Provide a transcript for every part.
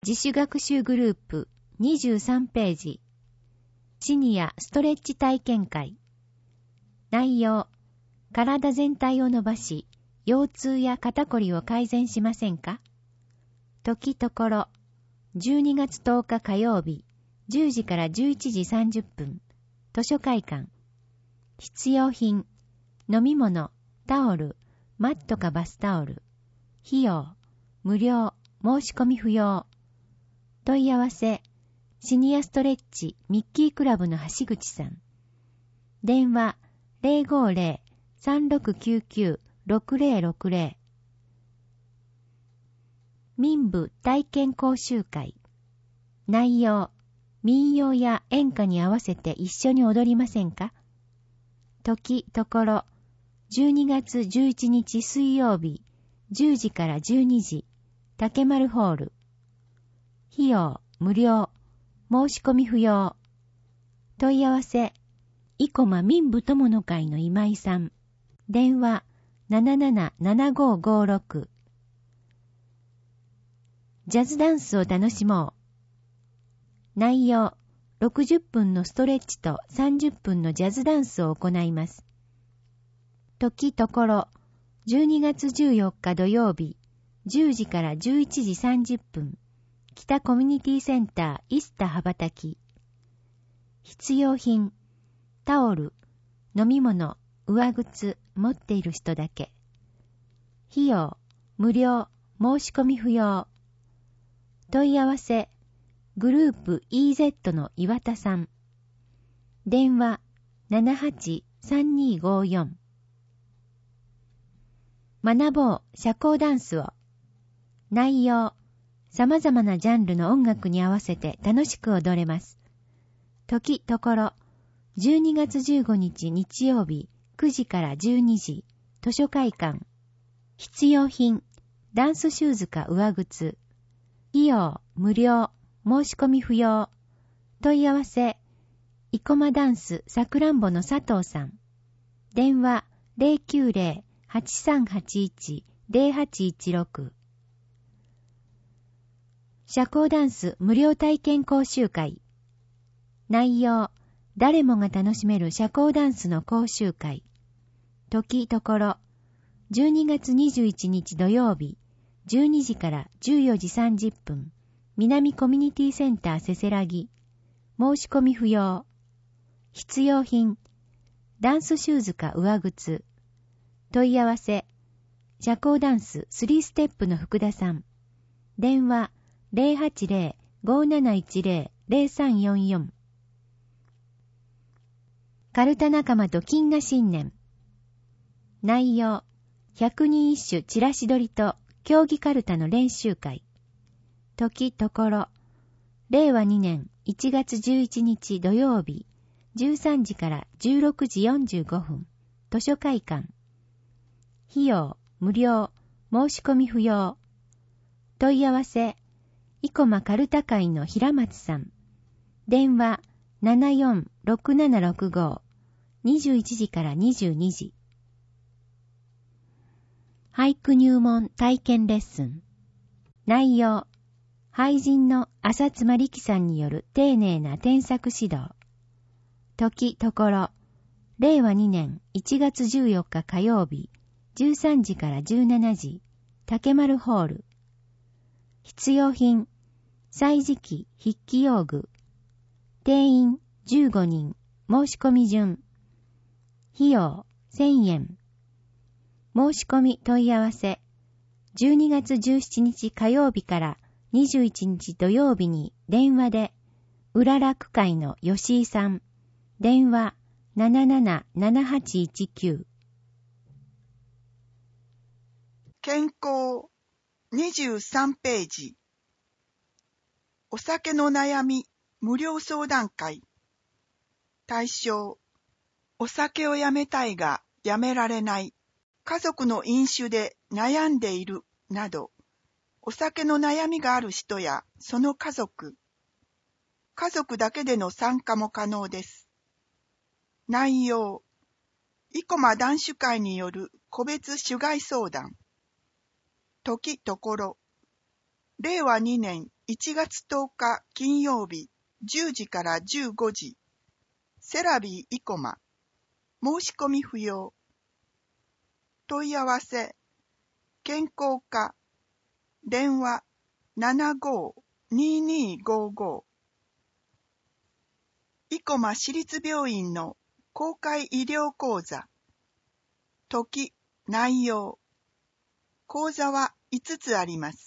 自主学習グループ23ページ。シニアストレッチ体験会。内容、体全体を伸ばし、腰痛や肩こりを改善しませんか？時ところ、12月10日火曜日、10時から11時30分、図書会館。必要品、飲み物、タオル、マットかバスタオル。費用、無料、申し込み不要。問い合わせ、シニアストレッチミッキークラブの橋口さん。電話 050-3699-6060。民部体験講習会。内容、民謡や演歌に合わせて一緒に踊りませんか？時ところ、12月11日水曜日、10時から12時、竹丸ホール。費用、無料、申し込み不要。問い合わせ、生駒民部友の会の今井さん。電話、777556。ジャズダンスを楽しもう。内容、60分のストレッチと30分のジャズダンスを行います。時ところ、12月14日土曜日、10時から11時30分、北コミュニティセンターイスタ羽ばたき。必要品、タオル、飲み物、上靴、持っている人だけ。費用、無料、申し込み不要。問い合わせ、グループ EZ の岩田さん。電話、783254。学ぼう社交ダンスを。内容、様々なジャンルの音楽に合わせて楽しく踊れます。時ところ、12月15日日曜日9時から12時、図書会館。必要品、ダンスシューズか上靴。費用、無料、申し込み不要。問い合わせ、生駒ダンスさくらんぼの佐藤さん。電話 090-8381-0816。社交ダンス無料体験講習会。内容、誰もが楽しめる社交ダンスの講習会。時ところ、12月21日土曜日、12時から14時30分、南コミュニティセンターせせらぎ。申し込み不要。必要品、ダンスシューズか上靴。問い合わせ、社交ダンス3ステップの福田さん。電話、080-5710-0344。カルタ仲間と金河新年。内容、100人一首チラシ取りと競技カルタの練習会。時ところ、令和2年1月11日土曜日、13時から16時45分、図書会館。費用、無料、申し込み不要。問い合わせ、生駒カルタ会の平松さん。電話、746765。21時から22時。俳句入門体験レッスン。内容、俳人の浅妻力さんによる丁寧な添削指導。時ところ、令和2年1月14日火曜日、13時から17時、竹丸ホール。必要品、歳時記筆記用具。定員15人、申し込み順。費用1000円。申し込み問い合わせ、12月17日火曜日から21日土曜日に電話で、うらら区会の吉井さん。電話777819。 健康23ページ。お酒の悩み無料相談会。対象、お酒をやめたいがやめられない、家族の飲酒で悩んでいるなど、お酒の悩みがある人やその家族だけでの参加も可能です。内容、生駒男子会による個別主害相談。時ところ、令和2年 1月10日金曜日10時から15時。セラビー生駒。申し込み不要。問い合わせ。健康課。電話 75-2255。生駒市立病院の公開医療講座。時、内容。講座は5つあります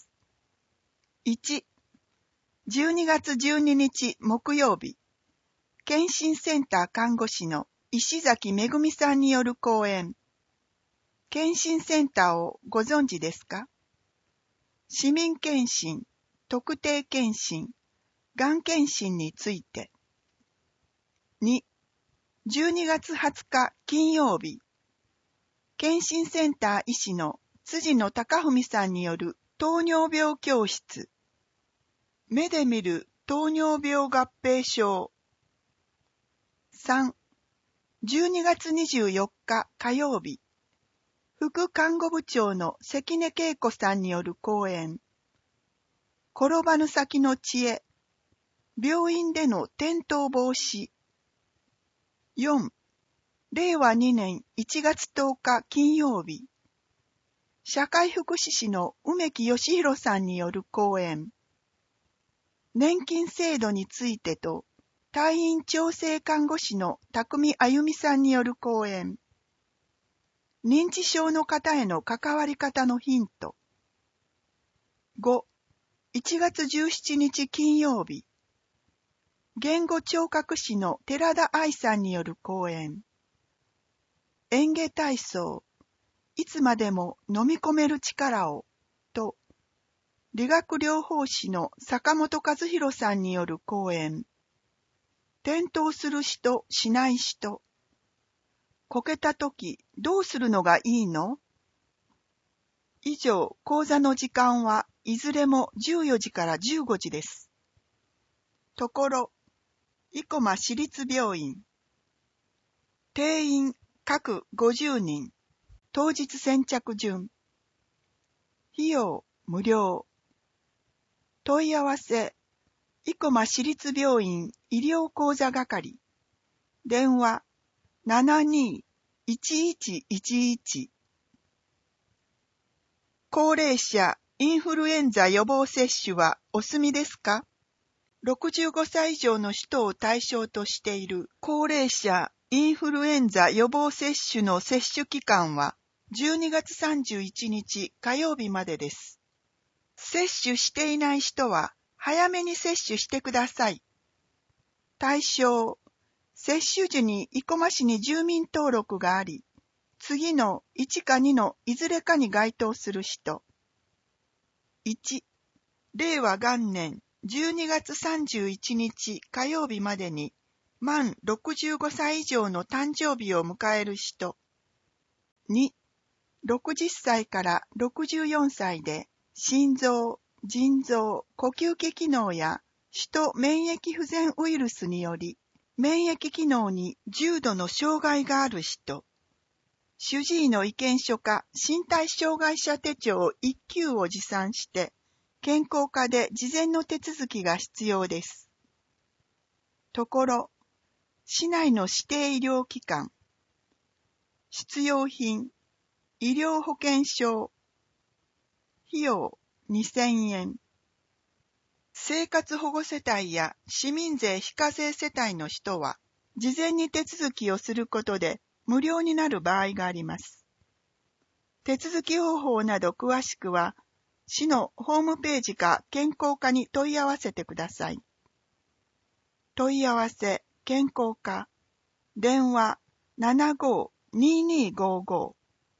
。1、12月12日木曜日、健診センター看護師の石崎めぐみさんによる講演。健診センターをご存知ですか？市民健診、特定健診、がん健診について。2、12月20日金曜日、健診センター医師の辻野貴文さんによる糖尿病教室。目で見る糖尿病合併症。3、12月24日火曜日、副看護部長の関根恵子さんによる講演。転ばぬ先の知恵。病院での転倒防止。4、令和2年1月10日金曜日、社会福祉士の梅木義弘さんによる講演。年金制度についてと、退院調整看護師の匠あゆみさんによる講演。認知症の方への関わり方のヒント。5、1月17日金曜日、言語聴覚士の寺田愛さんによる講演。嚥下体操、いつまでも飲み込める力を、と、理学療法士の坂本和弘さんによる講演。転倒する人、しない人。こけたとき、どうするのがいいの？以上、講座の時間はいずれも14時から15時です。ところ、生駒市立病院。定員各50人。当日先着順。費用無料。問い合わせ。生駒市立病院医療講座係。電話 72-1111。高齢者インフルエンザ予防接種はお済みですか？65歳以上の人を対象としている高齢者インフルエンザ予防接種の接種期間は12月31日火曜日までです。接種していない人は早めに接種してください。対象、接種時に生駒市に住民登録があり、次の1か2のいずれかに該当する人。1、令和元年12月31日火曜日までに満65歳以上の誕生日を迎える人。2、60歳から64歳で心臓、腎臓、呼吸器機能や首都免疫不全ウイルスにより免疫機能に重度の障害がある人。主治医の意見書か身体障害者手帳1級を持参して健康課で事前の手続きが必要です。ところ、市内の指定医療機関、必要品、医療保険証、費用2000円。生活保護世帯や市民税非課税世帯の人は、事前に手続きをすることで無料になる場合があります。手続き方法など詳しくは、市のホームページか健康課に問い合わせてください。問い合わせ、健康課、電話 75-2255。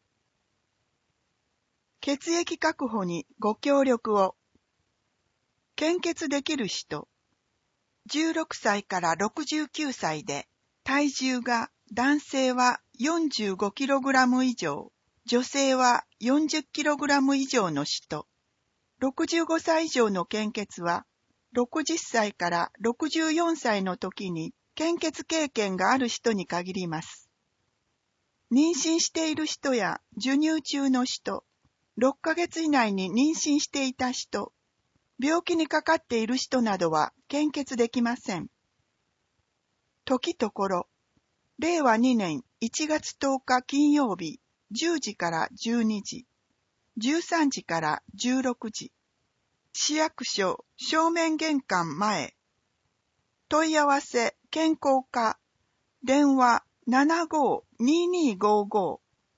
血液確保にご協力を。献血できる人。16歳から69歳で、体重が男性は 45kg 以上、女性は 40kg 以上の人。65歳以上の献血は、60歳から64歳の時に献血経験がある人に限ります。妊娠している人や授乳中の人、6ヶ月以内に妊娠していた人、 病気にかかっている人などは献血できません。時ところ、令和2年1月10日金曜日、10時から12時、13時から16時、市役所正面玄関前、問い合わせ健康課、電話75-2255、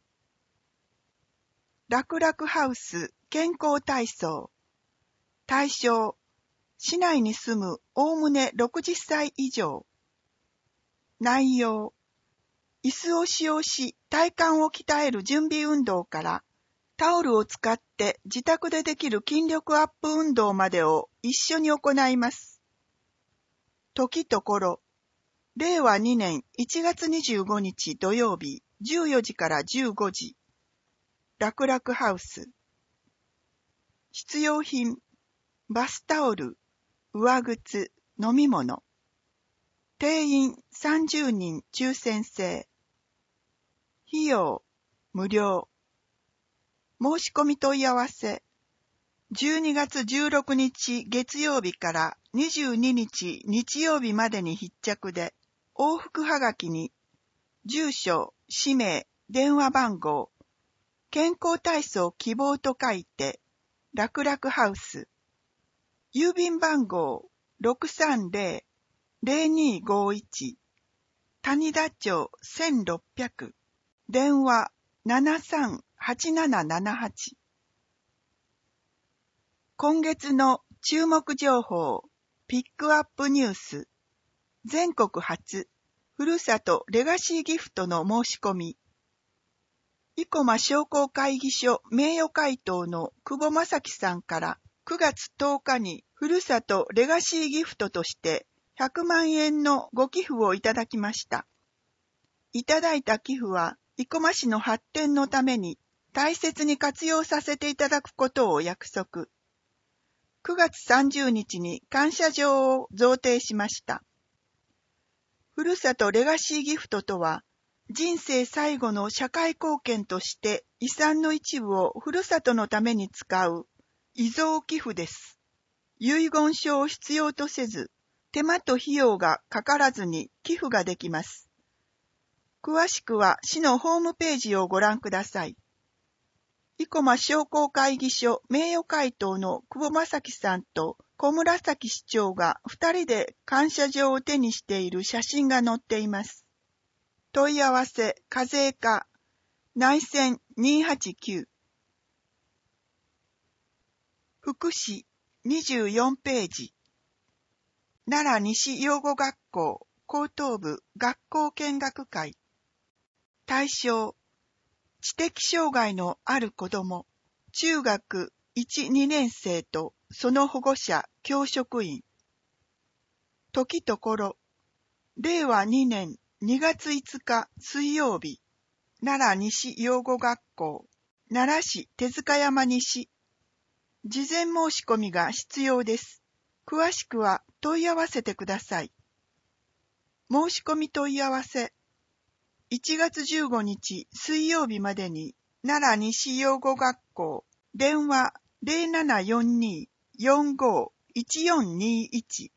楽々ハウス健康体操、対象、市内に住むおおむね60歳以上。内容、椅子を使用し体幹を鍛える準備運動からタオルを使って自宅でできる筋力アップ運動までを一緒に行います。時ところ、令和2年1月25日土曜日14時から15時、楽々ハウス。必要品、バスタオル、上靴、飲み物。定員30人抽選制。費用、無料。申し込み問い合わせ。12月16日月曜日から22日日曜日までに必着で、往復はがきに、住所、氏名、電話番号、健康体操希望と書いて、楽々ハウス。郵便番号 630-0251 谷田町1600、電話738778。今月の注目情報、ピックアップニュース。全国初、ふるさとレガシーギフトの申し込み。生駒商工会議所名誉会頭の久保正樹さんから9月10日にふるさとレガシーギフトとして100万円のご寄付をいただきました。いただいた寄付は生駒市の発展のために大切に活用させていただくことを約束。9月30日に感謝状を贈呈しました。ふるさとレガシーギフトとは、人生最後の社会貢献として遺産の一部をふるさとのために使う遺贈寄付です。遺言書を必要とせず、手間と費用がかからずに寄付ができます。詳しくは市のホームページをご覧ください。生駒商工会議所名誉会頭の久保正樹さんと小紫市長が2人で感謝状を手にしている写真が載っています。問い合わせ課税課内線289。福祉24ページ。奈良西養護学校高等部学校見学会。対象、知的障害のある子ども、中学1、2年生とその保護者、教職員。時ところ、令和2年2月5日水曜日、奈良西養護学校、奈良市手塚山西。事前申し込みが必要です。詳しくは問い合わせてください。申し込み問い合わせ。1月15日水曜日までに奈良西養護学校電話 0742-451421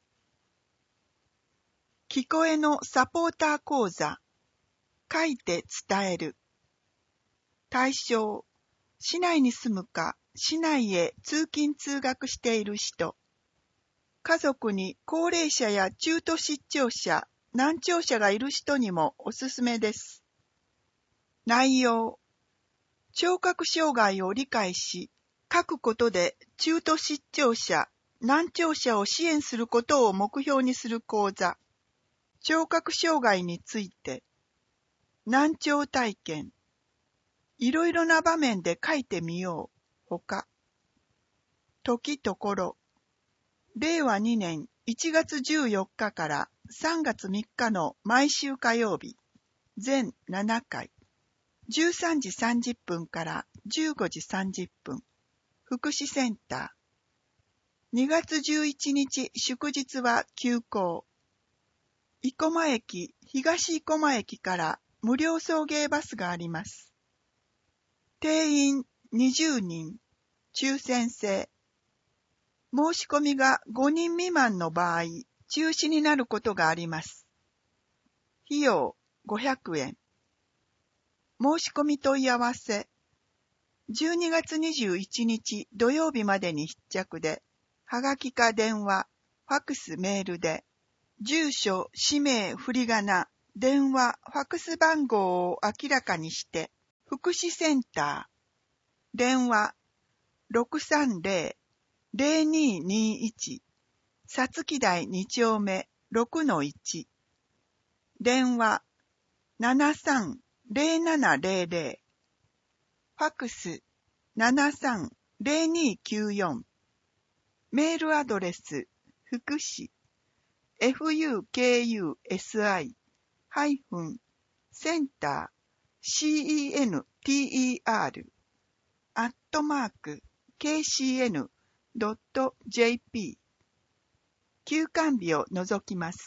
聞こえのサポーター講座書いて伝える対象市内に住むか市内へ通勤通学している人家族に高齢者や中途失調者難聴者がいる人にもおすすめです。内容、聴覚障害を理解し、書くことで中途失調者、難聴者を支援することを目標にする講座。聴覚障害について、難聴体験、いろいろな場面で書いてみよう、ほか。時ところ、令和2年1月14日から3月3日の毎週火曜日、全7回、13時30分から15時30分、福祉センター。2月11日祝日は休校。生駒駅、東生駒駅から無料送迎バスがあります。定員20人、抽選制。 申し込みが5人未満の場合、中止になることがあります。費用500円。申し込み問い合わせ。12月21日土曜日までに必着で、はがきか電話、ファクスメールで、住所、氏名、振り仮名、電話、ファクス番号を明らかにして、福祉センター、電話 630-0221、さつき台2丁目 6-1、電話 73-0700、ファクス 73-0294、メールアドレス、福祉、fukucenter-center-kcn.jp、休館日を除きます。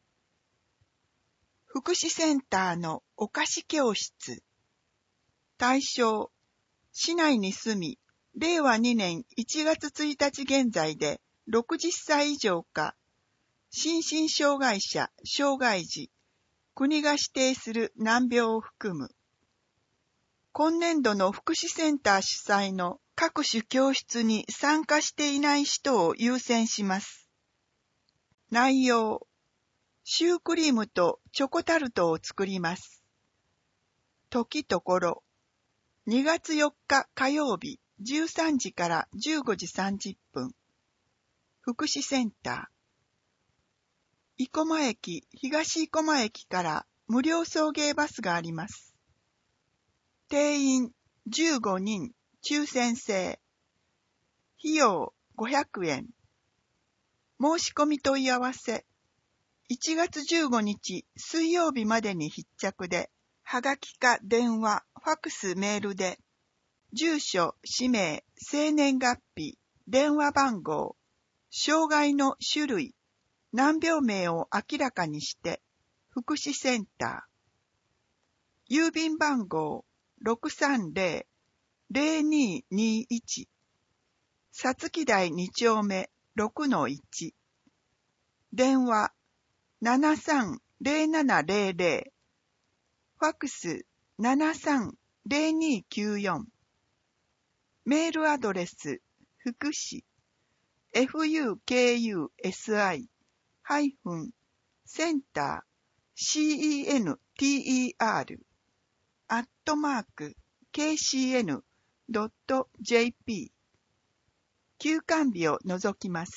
福祉センターのお菓子教室。対象、市内に住み、令和2年1月1日現在で60歳以上か、心身障害者、障害児、国が指定する難病を含む。今年度の福祉センター主催の各種教室に参加していない人を優先します。内容、シュークリームとチョコタルトを作ります。時ところ、2月4日火曜日13時から15時30分。福祉センター。生駒駅、東生駒駅から無料送迎バスがあります。定員15人、抽選制。費用500円。申し込み問い合わせ。1月15日水曜日までに必着で、はがきか電話、ファクスメールで、住所、氏名、生年月日、電話番号、障害の種類、難病名を明らかにして、福祉センター。郵便番号630-0221、さつき台2丁目 6-1、電話73-0700、ファクス 73-0294、メールアドレス、福祉、fukucenter-center-kcn.jp、休館日を除きます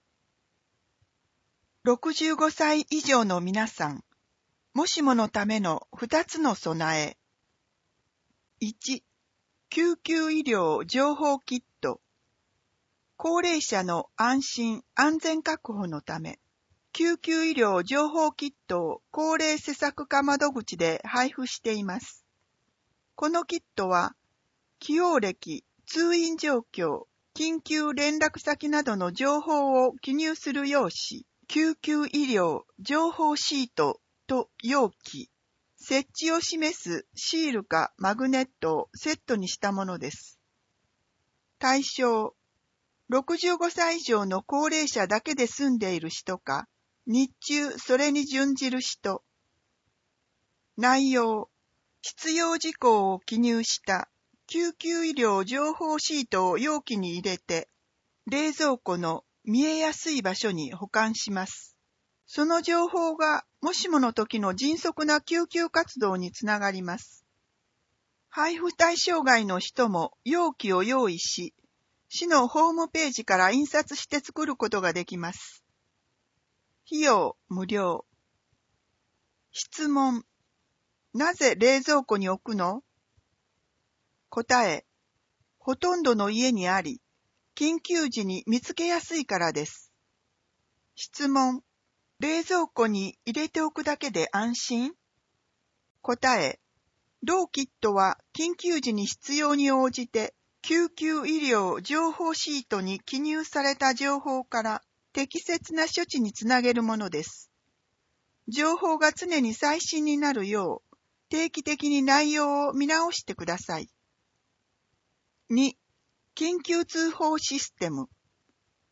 。65歳以上の皆さん、もしものための2つの備え。1、救急医療情報キット。高齢者の安心・安全確保のため、救急医療情報キットを高齢施策課窓口で配布しています。このキットは、起用歴、通院状況、緊急連絡先などの情報を記入する用紙、救急医療情報シートと容器、設置を示すシールかマグネットをセットにしたものです。対象、65歳以上の高齢者だけで住んでいる人か、日中それに準じる人。内容、必要事項を記入した救急医療情報シートを容器に入れて、冷蔵庫の見えやすい場所に保管します。その情報がもしもの時の迅速な救急活動につながります。配布対象外の人も容器を用意し、市のホームページから印刷して作ることができます。費用無料。質問。なぜ冷蔵庫に置くの？答え。ほとんどの家にあり、緊急時に見つけやすいからです。質問。冷蔵庫に入れておくだけで安心？答え。同キットは緊急時に必要に応じて、救急医療情報シートに記入された情報から適切な処置につなげるものです。情報が常に最新になるよう、定期的に内容を見直してください。2、緊急通報システム。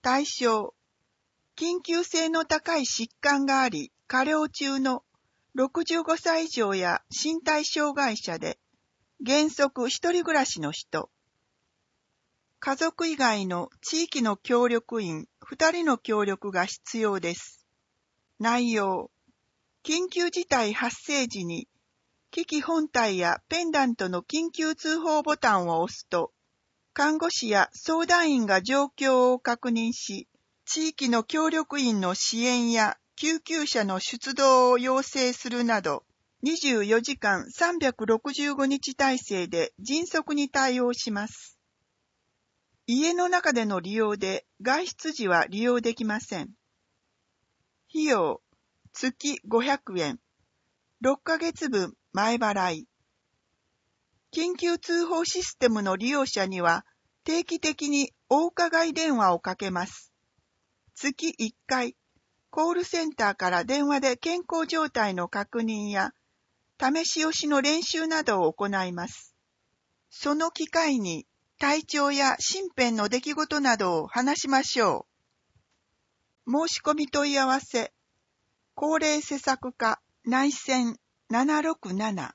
対象、緊急性の高い疾患があり、加療中の65歳以上や身体障害者で、原則一人暮らしの人、家族以外の地域の協力員2人の協力が必要です。内容、緊急事態発生時に、機器本体やペンダントの緊急通報ボタンを押すと、看護師や相談員が状況を確認し、地域の協力員の支援や救急車の出動を要請するなど、24時間365日体制で迅速に対応します。家の中での利用で外出時は利用できません。費用、月500円、6ヶ月分前払い。緊急通報システムの利用者には定期的にお伺い電話をかけます。月1回、コールセンターから電話で健康状態の確認や試し押しの練習などを行います。その機会に体調や身辺の出来事などを話しましょう。申し込み問い合わせ、高齢施策課内線767。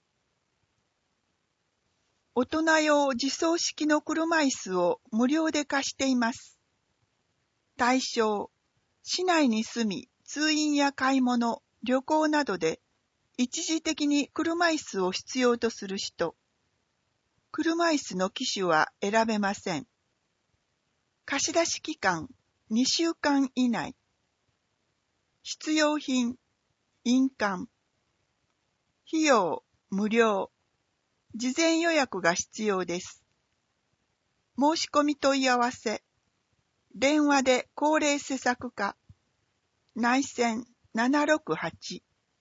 大人用自走式の車椅子を無料で貸しています。対象、市内に住み、通院や買い物、旅行などで一時的に車椅子を必要とする人。車椅子の機種は選べません。貸し出し期間2週間以内。必要品、印鑑。費用、無料。事前予約が必要です。申し込み問い合わせ。電話で高齢施策課。内線768。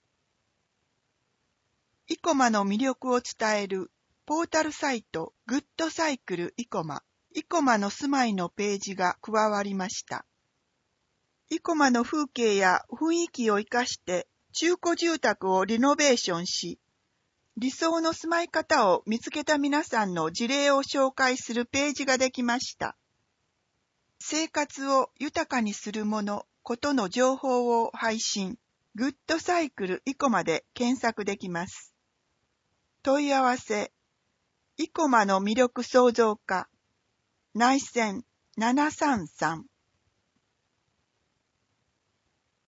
生駒の魅力を伝えるポータルサイトグッドサイクル生駒。生駒の住まいのページが加わりました。生駒の風景や雰囲気を生かして中古住宅をリノベーションし、理想の住まい方を見つけた皆さんの事例を紹介するページができました。生活を豊かにするもの、ことの情報を配信。グッドサイクル生駒で検索できます。問い合わせ。生駒の魅力創造課。内線733。